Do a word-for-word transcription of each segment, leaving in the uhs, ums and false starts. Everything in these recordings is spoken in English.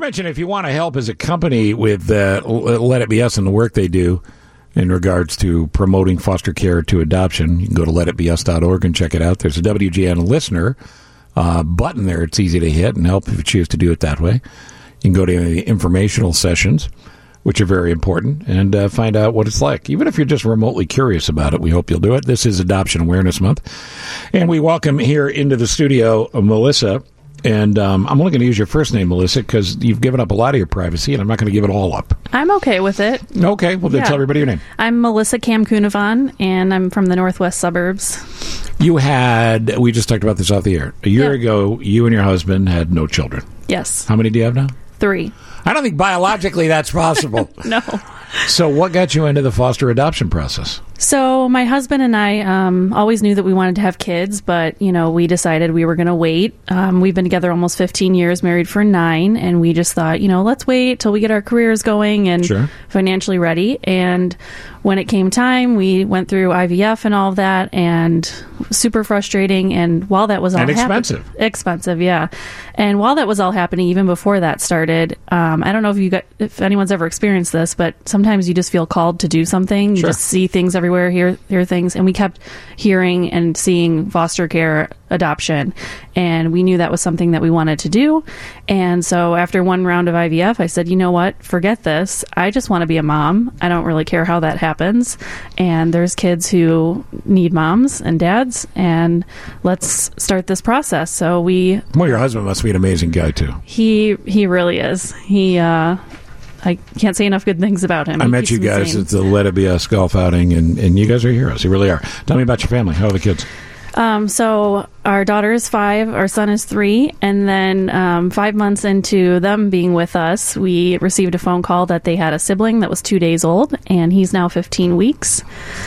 Mention if you want to help as a company with uh, Let It Be Us and the work they do in regards to promoting foster care to adoption, you can go to let it be us dot org and check it out. There's a W G N listener uh, button there. It's easy to hit and help if you choose to do it that way. You can go to the informational sessions, which are very important, and uh, find out what it's like. Even if you're just remotely curious about it, we hope you'll do it. This is Adoption Awareness Month. And we welcome here into the studio uh, Melissa. And um, I'm only going to use your first name, Melissa, because you've given up a lot of your privacy, and I'm not going to give it all up. I'm okay with it. Okay, well, then yeah. tell everybody your name. I'm Melissa Kamkunavan, and I'm from the Northwest Suburbs. You had, we just talked about this off the air. A year yeah. ago, you and your husband had no children. Yes. How many do you have now? Three. I don't think biologically that's possible. No. So what got you into the foster adoption process? So my husband and I um, always knew that we wanted to have kids, but, you know, we decided we were going to wait. Um, we've been together almost fifteen years, married for nine, and we just thought, you know, let's wait till we get our careers going and sure. financially ready. And when it came time, we went through I V F and all of that, and super frustrating. And while that was all and happen- expensive. Expensive, yeah. And while that was all happening, even before that started, um, I don't know if you got, if anyone's ever experienced this, but sometimes you just feel called to do something. You sure. just see things everywhere, hear hear things, and we kept hearing and seeing foster care adoption, and we knew that was something that we wanted to do. And so after one round of I V F, I said, you know what, forget this. I just want to be a mom. I don't really care how that happens. And there's kids who need moms and dads, and let's start this process. So we... Well, your husband must be an amazing guy, too. He he really is. He... uh I can't say enough good things about him. I he met you guys insane. at the Let It Be Us golf outing, and, and you guys are heroes. You really are. Tell me about your family. How are the kids? Um, so our daughter is five, our son is three, and then um, five months into them being with us, we received a phone call that they had a sibling that was two days old, and he's now fifteen weeks.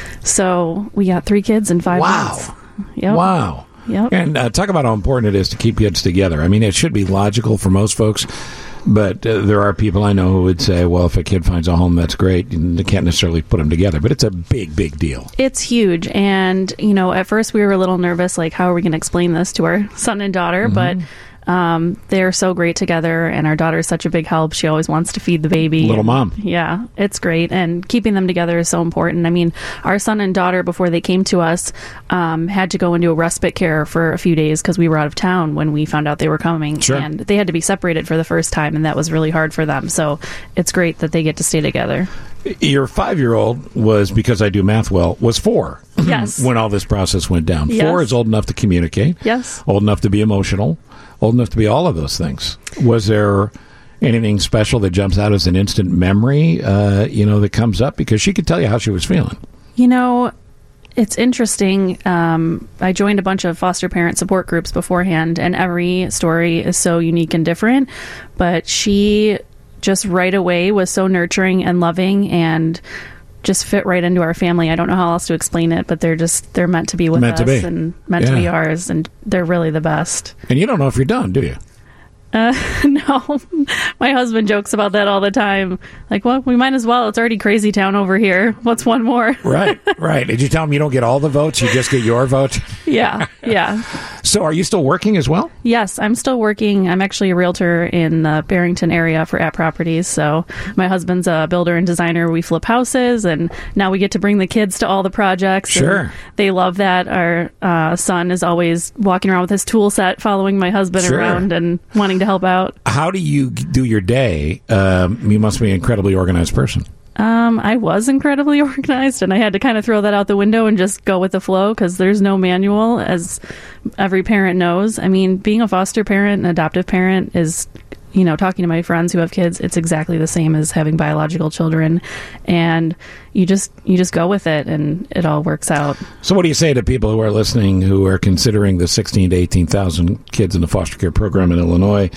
So we got three kids in five wow. months. Yep. Wow. Yep. And uh, talk about how important it is to keep kids together. I mean, it should be logical for most folks. But uh, there are people I know who would say, well, if a kid finds a home, that's great. And they can't necessarily put them together. But it's a big, big deal. It's huge. And, you know, at first we were a little nervous, like, how are we going to explain this to our son and daughter? Mm-hmm. But um, they're so great together. And our daughter is such a big help. She always wants to feed the baby. Little and, mom. Yeah, it's great. And keeping them together is so important. I mean, our son and daughter, before they came to us, um, had to go into a respite care for a few days because we were out of town when we found out they were coming. Sure. And they had to be separated for the first time. And that was really hard for them. So it's great that they get to stay together. Your five-year-old was, because I do math well, was four. Yes. When all this process went down. Yes. Four is old enough to communicate. Yes. Old enough to be emotional. Old enough to be all of those things. Was there anything special that jumps out as an instant memory, uh, you know, that comes up? Because she could tell you how she was feeling. You know, it's interesting. Um, I joined a bunch of foster parent support groups beforehand, and every story is so unique and different. But she just right away was so nurturing and loving and just fit right into our family. I don't know how else to explain it, but they're just, they're meant to be with meant us to be. and meant yeah. to be ours, and they're really the best. And you don't know if you're done, do you? Uh, no, my husband jokes about that all the time. Like, well, we might as well. It's already crazy town over here. What's one more? Right, right. Did you tell him you don't get all the votes? You just get your vote? Yeah, yeah. So are you still working as well? Yes, I'm still working. I'm actually a realtor in the Barrington area for At Properties. So my husband's a builder and designer. We flip houses, and now we get to bring the kids to all the projects. Sure. They love that. Our uh, son is always walking around with his tool set, following my husband Sure. around and wanting to help out. How do you do your day? Um, you must be an incredibly organized person. Um, I was incredibly organized, and I had to kind of throw that out the window and just go with the flow because there's no manual, as every parent knows. I mean, being a foster parent and adoptive parent is, you know, talking to my friends who have kids, it's exactly the same as having biological children, and you just you just go with it, and it all works out. So what do you say to people who are listening who are considering the sixteen to eighteen thousand kids in the foster care program in Illinois,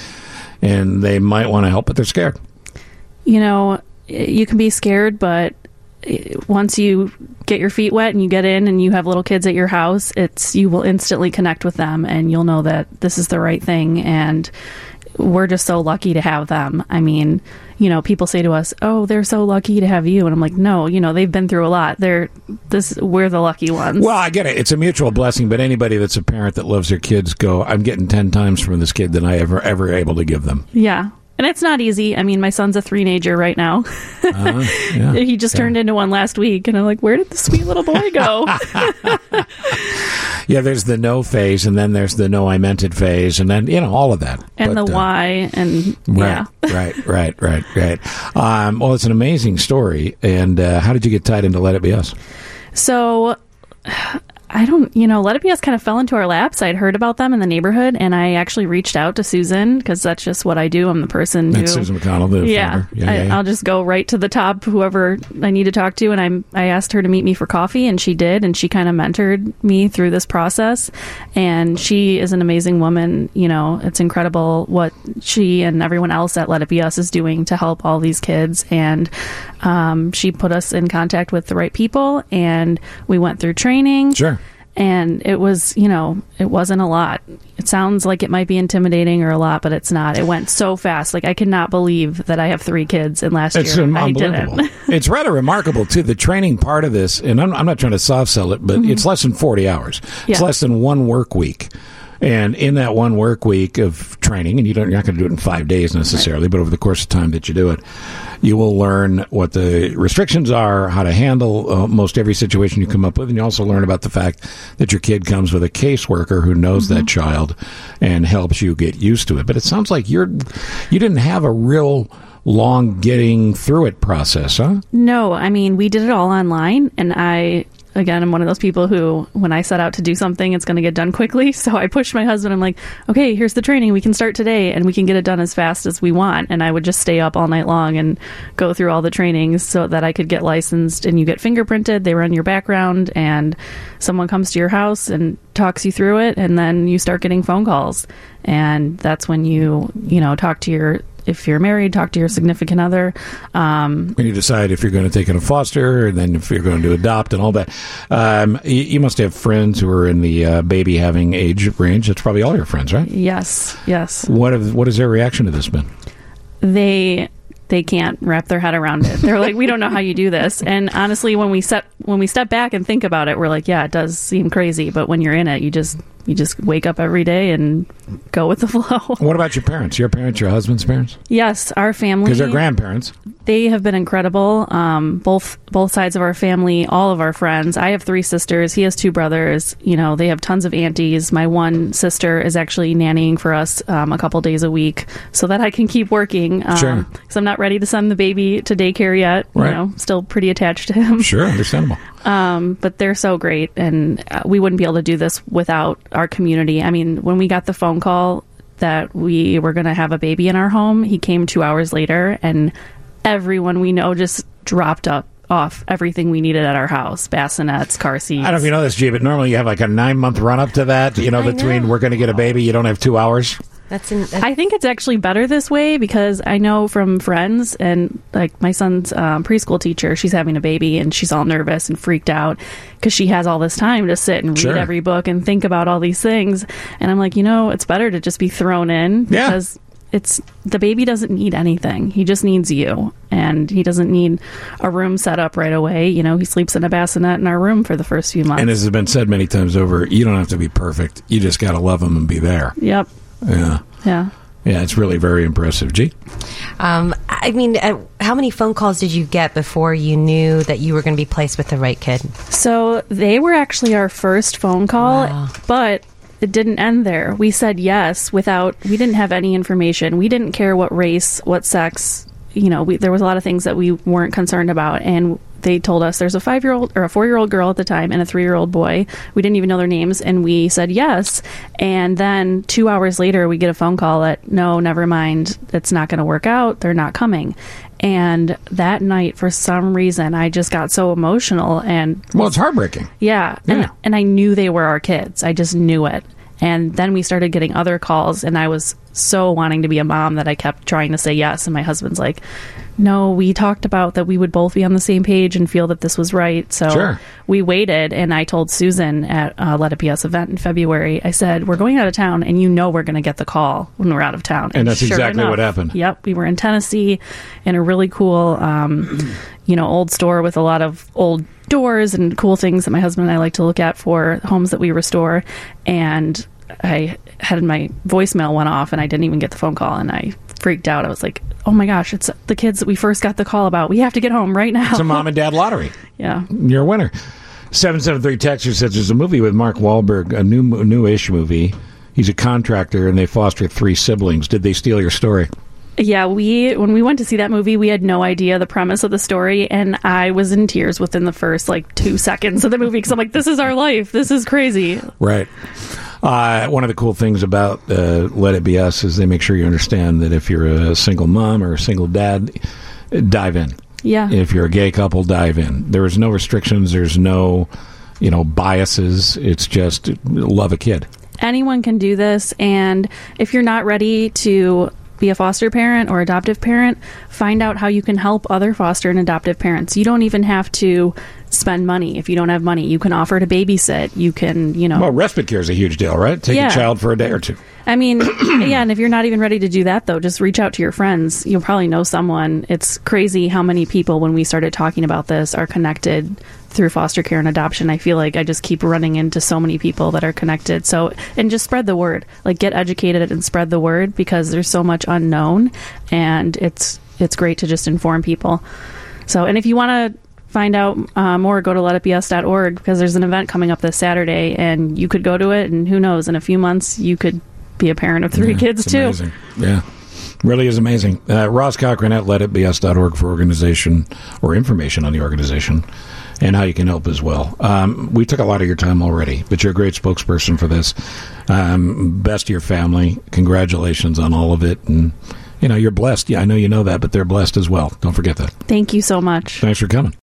and they might want to help, but they're scared? You know, you can be scared, but once you get your feet wet and you get in and you have little kids at your house, it's you will instantly connect with them, and you'll know that this is the right thing. And we're just so lucky to have them. I mean, you know, people say to us, "Oh, they're so lucky to have you," and I'm like, "No, you know, they've been through a lot. They're this. We're the lucky ones." Well, I get it. It's a mutual blessing, but anybody that's a parent that loves their kids go, "I'm getting ten times from this kid than I ever ever able to give them." Yeah. And it's not easy. I mean, my son's a three-nager right now. uh, yeah, he just yeah. turned into one last week, and I'm like, where did the sweet little boy go? Yeah, there's the no phase, and then there's the no I meant it phase, and then, you know, all of that. And but, the uh, why, and yeah. Right, right, right, right, right. Um, well, it's an amazing story. And uh, how did you get tied into Let It Be Us? So... I don't, you know, Let It Be Us kind of fell into our laps. I'd heard about them in the neighborhood, and I actually reached out to Susan because that's just what I do. I'm the person who... That's Susan McConnell, the yeah, founder. Yeah, I, yeah, yeah. I'll just go right to the top, whoever I need to talk to, and I'm, I asked her to meet me for coffee, and she did, and she kind of mentored me through this process, and she is an amazing woman. You know, it's incredible what she and everyone else at Let It Be Us is doing to help all these kids, and um, she put us in contact with the right people, and we went through training. Sure. And it was, you know, it wasn't a lot. It sounds like it might be intimidating or a lot, but it's not. It went so fast. Like, I cannot believe that I have three kids, and last it's year unbelievable. I didn't. It's rather remarkable, too. The training part of this, and I'm, I'm not trying to soft sell it, but mm-hmm. it's less than forty hours. It's yeah. less than one work week. And in that one work week of training, and you don't, you're not going to do it in five days necessarily, right. but over the course of time that you do it, you will learn what the restrictions are, how to handle uh, most every situation you come up with, and you also learn about the fact that your kid comes with a caseworker who knows mm-hmm. that child and helps you get used to it. But it sounds like you're you didn't have a real long getting through it process, huh? No, I mean, we did it all online, and I... Again, I'm one of those people who, when I set out to do something, it's going to get done quickly. So I pushed my husband. I'm like, okay, here's the training. We can start today, and we can get it done as fast as we want. And I would just stay up all night long and go through all the trainings so that I could get licensed. And you get fingerprinted. They run your background, and someone comes to your house and talks you through it. And then you start getting phone calls. And that's when you, you know, talk to your... If you're married, talk to your significant other. Um, when you decide if you're going to take in a foster, and then if you're going to adopt and all that. Um, you, you must have friends who are in the uh, baby having age range. That's probably all your friends, right? Yes, yes. What have, what has their reaction to this been? They... They can't wrap their head around it. They're like, we don't know how you do this. And honestly, when we step when we step back and think about it, we're like, yeah, it does seem crazy. But when you're in it, you just you just wake up every day and go with the flow. What about your parents? Your parents, your husband's parents? Yes, our family. Because they're grandparents. They have been incredible. Um, both both sides of our family, all of our friends. I have three sisters. He has two brothers. You know, they have tons of aunties. My one sister is actually nannying for us um, a couple days a week so that I can keep working. Um, sure. Because I'm not ready to send the baby to daycare yet. Right. You know, still pretty attached to him. Sure, understandable. Um, but they're so great, and uh, we wouldn't be able to do this without our community. I mean, when we got the phone call that we were going to have a baby in our home, he came two hours later, and everyone we know just dropped up off everything we needed at our house. Bassinets, car seats. I don't know if you know this, G, but normally you have like a nine-month run-up to that. You know, I between know. we're going to get a baby, you don't have two hours. That's, in, that's I think it's actually better this way because I know from friends and like my son's um, preschool teacher, she's having a baby and she's all nervous and freaked out because she has all this time to sit and read sure. every book and think about all these things. And I'm like, you know, it's better to just be thrown in because yeah. it's the baby doesn't need anything. He just needs you, and he doesn't need a room set up right away. You know, he sleeps in a bassinet in our room for the first few months. And as has been said many times over, you don't have to be perfect. You just got to love him and be there. Yep. Yeah. Yeah. Yeah, it's really very impressive. G? Um, I mean, uh, how many phone calls did you get before you knew that you were going to be placed with the right kid? So they were actually our first phone call, wow. but it didn't end there. We said yes without, we didn't have any information. We didn't care what race, what sex, you know, we, there was a lot of things that we weren't concerned about. And they told us there's a five-year-old or a four-year-old girl at the time and a three-year-old boy. We didn't even know their names, and we said yes. And then two hours later, we get a phone call that, no, never mind, it's not going to work out. They're not coming. And that night, for some reason, I just got so emotional. And well, it's heartbreaking. Yeah. yeah. And, and I knew they were our kids. I just knew it. And then we started getting other calls, and I was so wanting to be a mom that I kept trying to say yes. And my husband's like, no, we talked about that we would both be on the same page and feel that this was right. So sure. we waited, and I told Susan at uh, Let It Be Us event in February, I said, we're going out of town, and you know we're going to get the call when we're out of town. And, and that's sure exactly enough, what happened. Yep. We were in Tennessee in a really cool, um, you know, old store with a lot of old doors and cool things that my husband and I like to look at for homes that we restore. And I had my voicemail went off, and I didn't even get the phone call, and I freaked out. I was like, oh my gosh, it's the kids that we first got the call about. We have to get home right now. It's a mom and dad lottery. Yeah. You're a winner. seven seven three Texter says there's a movie with Mark Wahlberg, a new new-ish movie. He's a contractor, and they foster three siblings. Did they steal your story? Yeah, we when we went to see that movie, we had no idea the premise of the story, and I was in tears within the first, like, two seconds of the movie, because I'm like, this is our life. This is crazy. Right. Uh, one of the cool things about uh, Let It Be Us is they make sure you understand that if you're a single mom or a single dad, dive in. Yeah. If you're a gay couple, dive in. There is no restrictions. There's no, you know, biases. It's just love a kid. Anyone can do this, and if you're not ready to be a foster parent or adoptive parent, find out how you can help other foster and adoptive parents. You don't even have to spend money if you don't have money. You can offer to babysit. You can, you know. Well, respite care is a huge deal, right? Take Yeah. a child for a day or two. I mean, yeah, and if you're not even ready to do that, though, just reach out to your friends. You'll probably know someone. It's crazy how many people, when we started talking about this, are connected through foster care and adoption. I feel like I just keep running into so many people that are connected. So, and just spread the word. Like, get educated and spread the word, because there's so much unknown, and it's it's great to just inform people. So, and if you want to find out uh, more, go to let it be us dot org, because there's an event coming up this Saturday, and you could go to it, and who knows, in a few months you could be a parent of three Yeah, kids it's too. Amazing. Yeah. Really is amazing. Uh, Ross Cochran at let it be us dot org for organization or information on the organization and how you can help as well. Um, we took a lot of your time already, but you're a great spokesperson for this. Um, best to your family. Congratulations on all of it. And, you know, you're blessed. Yeah, I know you know that, but they're blessed as well. Don't forget that. Thank you so much. Thanks for coming.